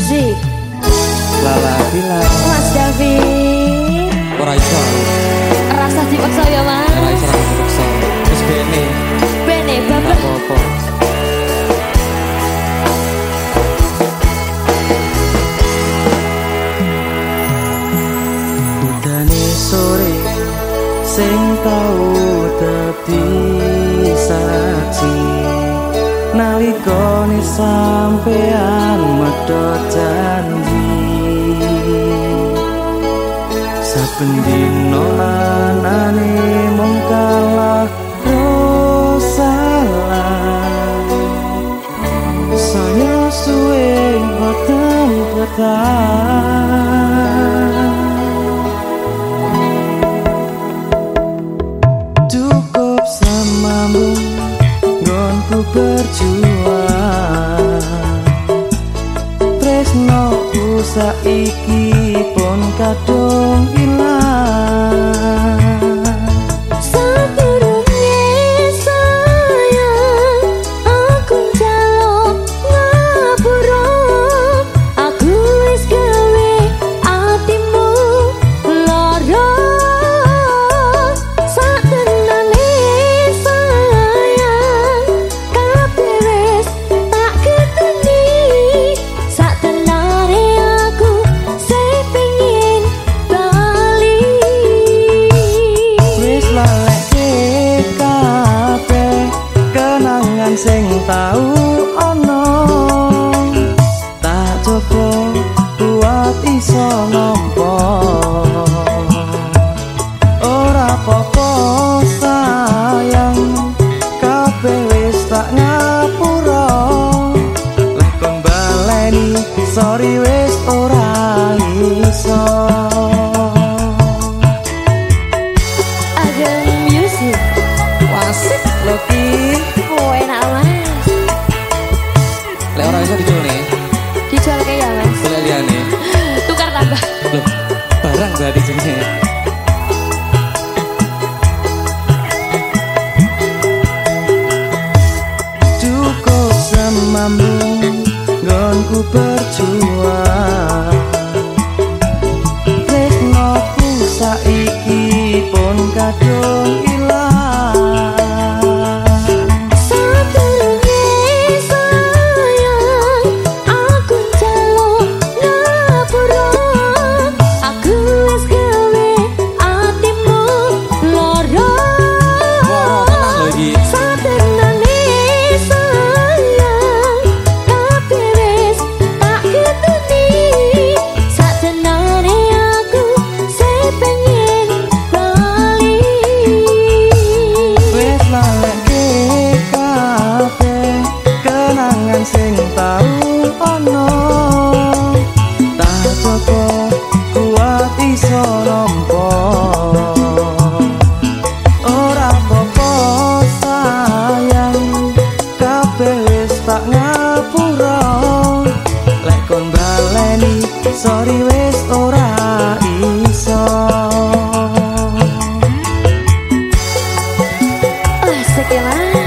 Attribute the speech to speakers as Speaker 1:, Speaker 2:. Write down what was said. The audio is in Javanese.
Speaker 1: Music
Speaker 2: Lala bilang
Speaker 1: Mas David
Speaker 2: ora iso
Speaker 1: rasa dipaksa ya Mas
Speaker 2: ora iso dipaksa wis bene
Speaker 1: bapak
Speaker 2: apa-apa udane sore sing tau dadi saksi nalikane sampean medhot janji saben dina anane mung kalah salah saya suwe boten betah cukup samamu nggonku berjuang tresnoku saiki pun kadung ilang sing tau ono tak coba buat iso nampa ora apa-apa sayang kabeh wis tak ngapura lakon baleni sorry wis ora iso
Speaker 1: Ageng Music
Speaker 2: wasik lagi lek ora iso dijual nih.
Speaker 1: dijual ke ya Mas
Speaker 2: Boleh liane.
Speaker 1: tukar tambah
Speaker 2: Loh, barang berarti jenenge. Cukup semambung nggonku berjuang tresnoku saiki pun kadung ilang sing tau ono tak coba kuat iso nampa ora apa-apa sayang kabeh wis tak ngapura lek kon baleni sorry wis ora iso
Speaker 1: asik ya Mas